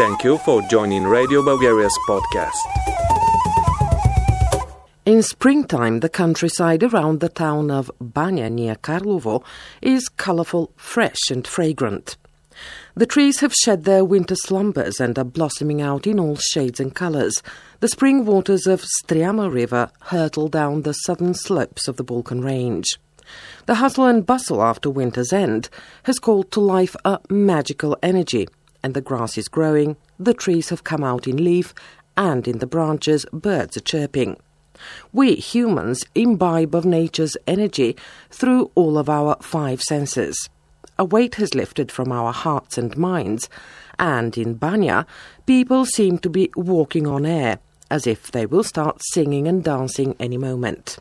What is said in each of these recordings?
Thank you for joining Radio Bulgaria's podcast. In springtime, the countryside around the town of Banya near Karlovo is colourful, fresh and fragrant. The trees have shed their winter slumbers and are blossoming out in all shades and colours. The spring waters of Striama River hurtle down the southern slopes of the Balkan Range. The hustle and bustle after winter's end has called to life a magical energy, and the grass is growing, the trees have come out in leaf, and in the branches birds are chirping. We humans imbibe of nature's energy through all of our five senses. A weight has lifted from our hearts and minds, and in Banya, people seem to be walking on air, as if they will start singing and dancing any moment.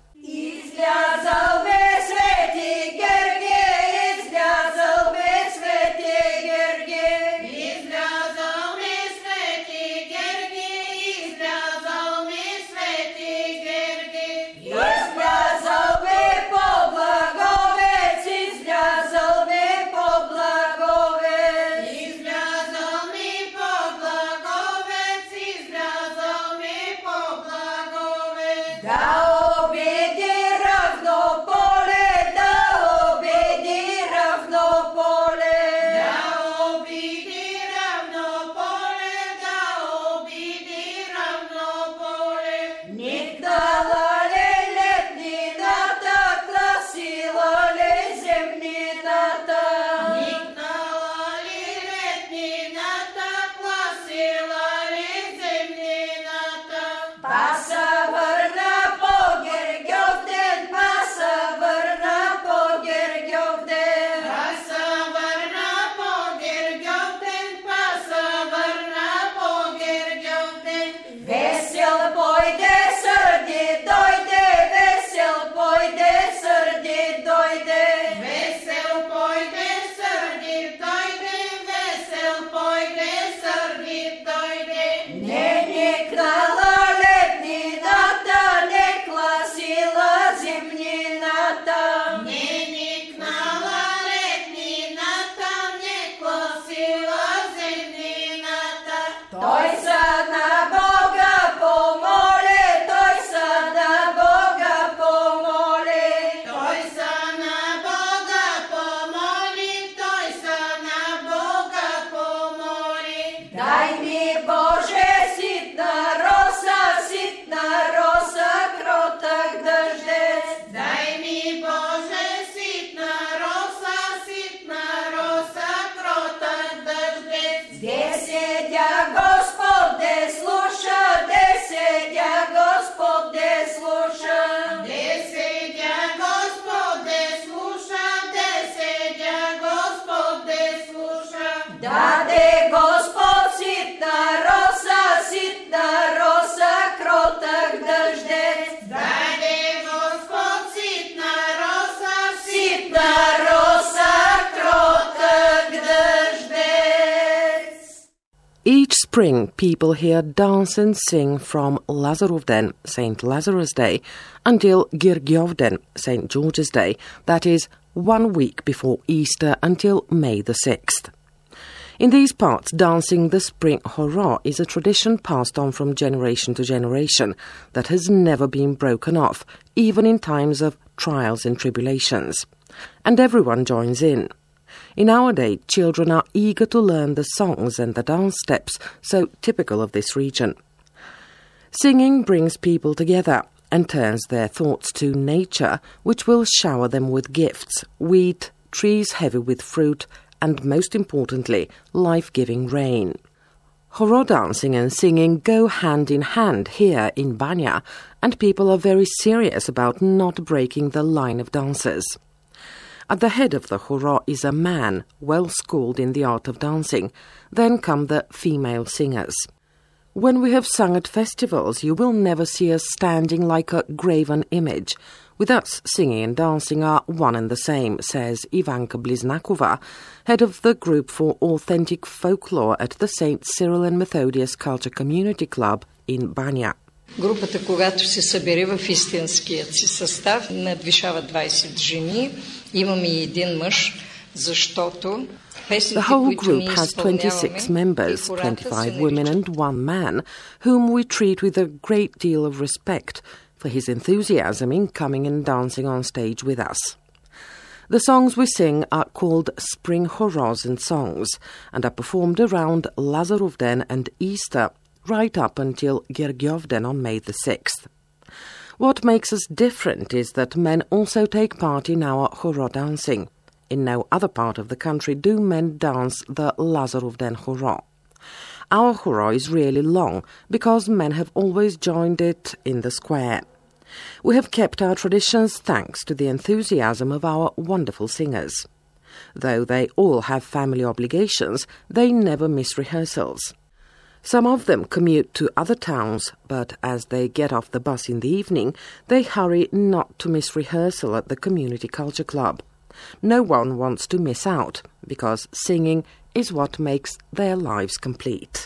Each spring, people here dance and sing from Lazarovden, St. Lazarus Day, until Girgiovden, St. George's Day, that is, 1 week before Easter until May the 6th. In these parts, dancing the spring horo is a tradition passed on from generation to generation that has never been broken off, even in times of trials and tribulations. And everyone joins in. In our day, children are eager to learn the songs and the dance steps, so typical of this region. Singing brings people together and turns their thoughts to nature, which will shower them with gifts, wheat, trees heavy with fruit, and most importantly, life-giving rain. Horo dancing and singing go hand in hand here in Banya, and people are very serious about not breaking the line of dancers. At the head of the horo is a man, well schooled in the art of dancing. Then come the female singers. When we have sung at festivals, you will never see us standing like a graven image. With us, singing and dancing are one and the same, says Ivanka Bliznakova, head of the Group for Authentic Folklore at the St. Cyril and Methodius Culture Community Club in Banya. Групата, когато се събере в истинският си състав, надвишава 20 жени. Имаме и един мъж, защото The whole group has 26 members, 25 women and 1 man, whom we treat with a great deal of respect for his enthusiasm in coming and dancing on stage with us. The songs we sing are called Spring Hurrahs and Songs and are performed around Lazaruvden and Easter, right up until Gergiovden on May the 6th. What makes us different is that men also take part in our hurrah dancing. In no other part of the country do men dance the Lazaruvden hurrah. Our hurrah is really long because men have always joined it in the square. We have kept our traditions thanks to the enthusiasm of our wonderful singers. Though they all have family obligations, they never miss rehearsals. Some of them commute to other towns, but as they get off the bus in the evening, they hurry not to miss rehearsal at the Community Culture Club. No one wants to miss out, because singing is what makes their lives complete.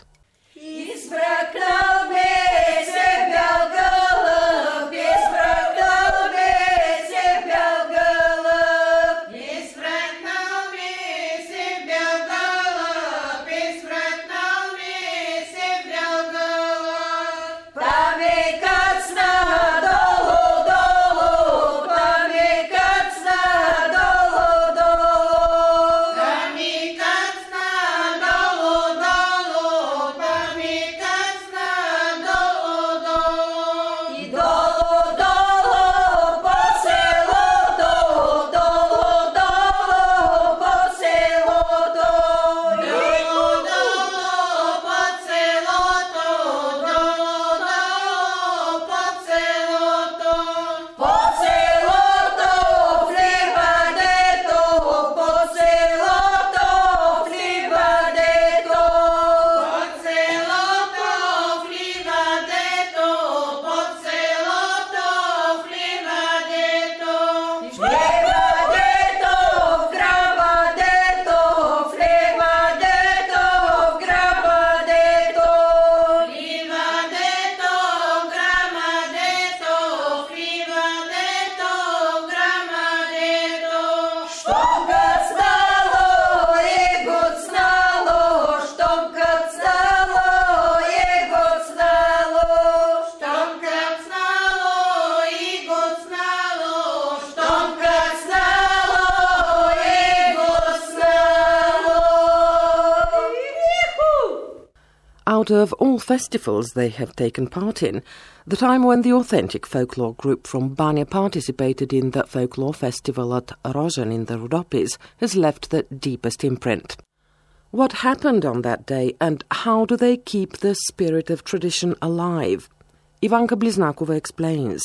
Out of all festivals they have taken part in, the time when the authentic folklore group from Bania participated in the folklore festival at Rožen in the Rudopis has left the deepest imprint. What happened on that day and how do they keep the spirit of tradition alive? Ivanka Bliznakova explains.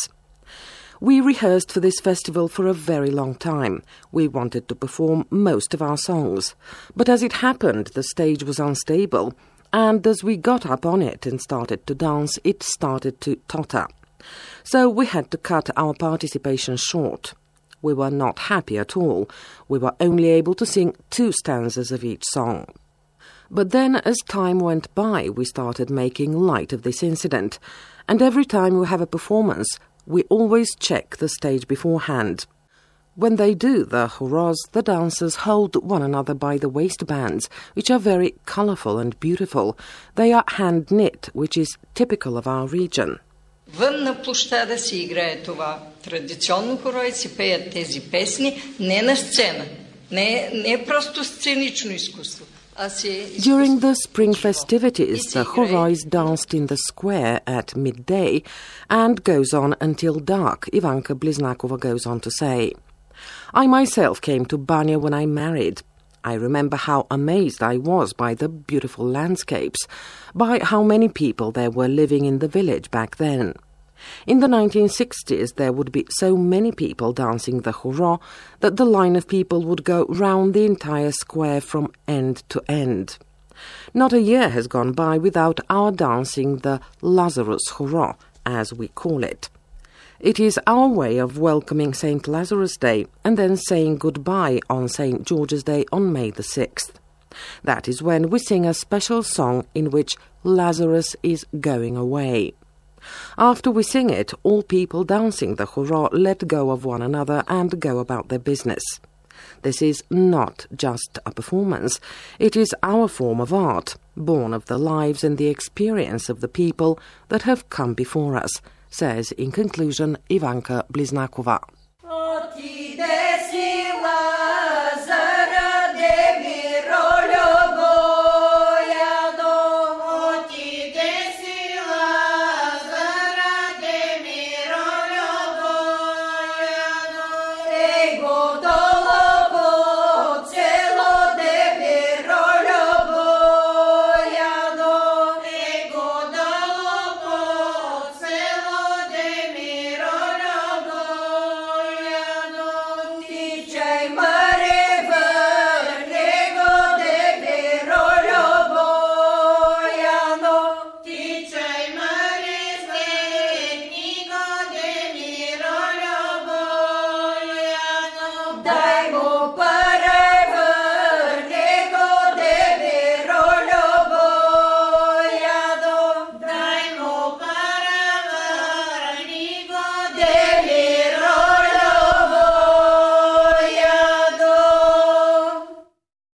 We rehearsed for this festival for a very long time. We wanted to perform most of our songs. But as it happened, the stage was unstable, and as we got up on it and started to dance, it started to totter. So we had to cut our participation short. We were not happy at all. We were only able to sing 2 stanzas of each song. But then, as time went by, we started making light of this incident, and every time we have a performance, we always check the stage beforehand. When they do the hurrahs, the dancers hold one another by the waistbands, which are very colourful and beautiful. They are hand-knit, which is typical of our region. Вън на площада си играе това традиционно хоро и си пеят тези песни не на сцена. Не е просто сценично изкуство. During the spring festivities, the hurrah is danced in the square at midday and goes on until dark, Ivanka Bliznakova goes on to say. I myself came to Bania when I married. I remember how amazed I was by the beautiful landscapes, by how many people there were living in the village back then. In the 1960s, there would be so many people dancing the hurrah that the line of people would go round the entire square from end to end. Not a year has gone by without our dancing the Lazarus hurrah, as we call it. It is our way of welcoming St. Lazarus Day and then saying goodbye on St. George's Day on May the 6th. That is when we sing a special song in which Lazarus is going away. After we sing it, all people dancing the hurrah let go of one another and go about their business. This is not just a performance. It is our form of art, born of the lives and the experience of the people that have come before us, says in conclusion Ivanka Bliznakova.